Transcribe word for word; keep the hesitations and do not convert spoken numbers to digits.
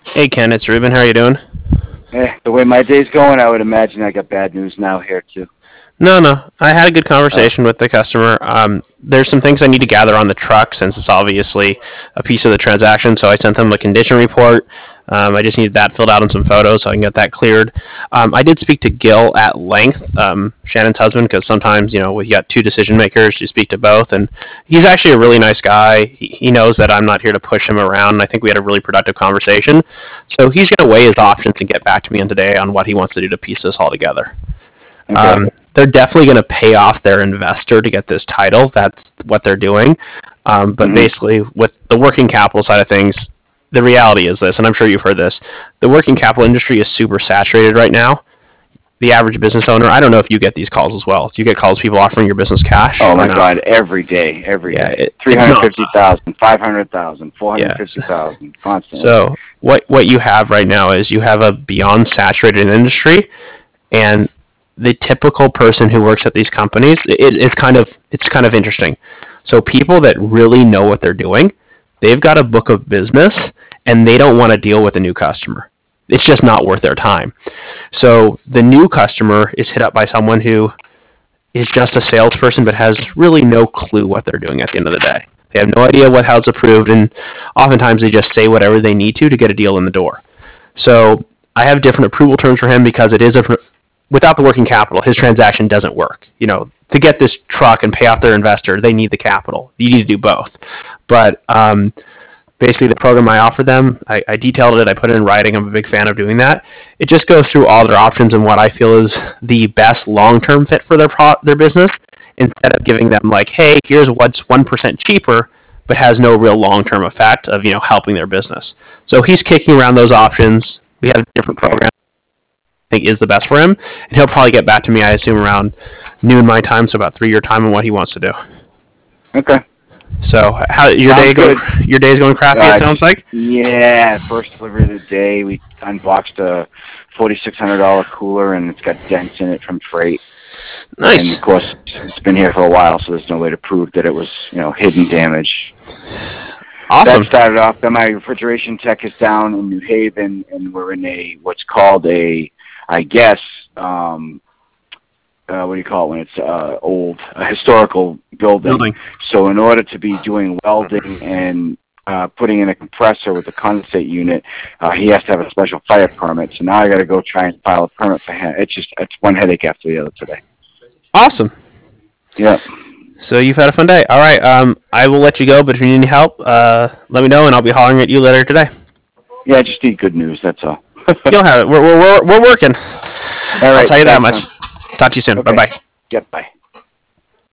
Hey Ken, it's Ruben. How are you doing? Eh, the way my day's going, I would imagine I got bad news now here too. No, no. I had a good Uh, conversation with the customer. Um, there's some things I need to gather on the truck since it's obviously a piece of the transaction. So I sent them a condition report. Um, I just needed that filled out and some photos so I can get that cleared. Um, I did speak to Gil at length, um, Shannon's husband, because sometimes you know you got two decision makers. You speak to both, and he's actually a really nice guy. He, he knows that I'm not here to push him around. And I think we had a really productive conversation. So he's going to weigh his options and get back to me on today on what he wants to do to piece this all together. okay. Um, they're definitely going to pay off their investor to get this title. That's what they're doing. Um, but hmm basically, with the working capital side of things, the reality is this, and I'm sure you've heard this: the working capital industry is super saturated right now. The average business owner, I don't know if you get these calls as well. Do you get calls people offering your business cash Oh or my no? God, every day, every Yeah, day. it, Three it's hundred not. fifty thousand, five hundred thousand, four hundred Yeah. fifty thousand, constantly. So what what you have right now is you have a beyond saturated industry, and the typical person who works at these companies, it, it's kind of it's kind of interesting. So people that really know what they're doing, they've got a book of business, and they don't want to deal with a new customer. It's just not worth their time. So the new customer is hit up by someone who is just a salesperson but has really no clue what they're doing at the end of the day. They have no idea what how's approved, and oftentimes they just say whatever they need to to get a deal in the door. So I have different approval terms for him because it is a without the working capital, his transaction doesn't work. You know, to get this truck and pay off their investor, they need the capital. You need to do both. But um, basically, the program I offer them, I, I detailed it. I put it in writing. I'm a big fan of doing that. It just goes through all their options and what I feel is the best long-term fit for their pro- their business. Instead of giving them like, hey, here's what's one percent cheaper, but has no real long-term effect of you know helping their business. So he's kicking around those options. We have different Okay. programs I think is the best for him, and he'll probably get back to me. I assume around noon my time, so about three your time, on what he wants to do. Okay. So how your day Sounds going? good. Your day's going crappy. It Uh, sounds like. yeah, first delivery of the day. We unboxed a forty-six hundred dollars cooler, and it's got dents in it from freight. And Nice. of course, it's been here for a while, so there's no way to prove that it was, you know, hidden damage. That Awesome. started off. Then my refrigeration tech is down in New Haven, and we're in a what's called a, I guess, um, uh, what do you call it when it's uh, old, a historical building. Building. So in order to be doing welding and uh, putting in a compressor with a condensate unit, uh, he has to have a special fire permit. So now I got to go try and file a permit for him. It's just it's one headache after the other today. Awesome. Yeah. So you've had a fun day. All right. Um, I will let you go, but if you need any help, uh, let me know, and I'll be hollering at you later today. Yeah, I just need good news. That's all. You'll have it. We're we're we're, we're working. All I'll right. tell you that Thanks, much. man. Talk to you soon. Bye Okay. bye. Yep. Bye.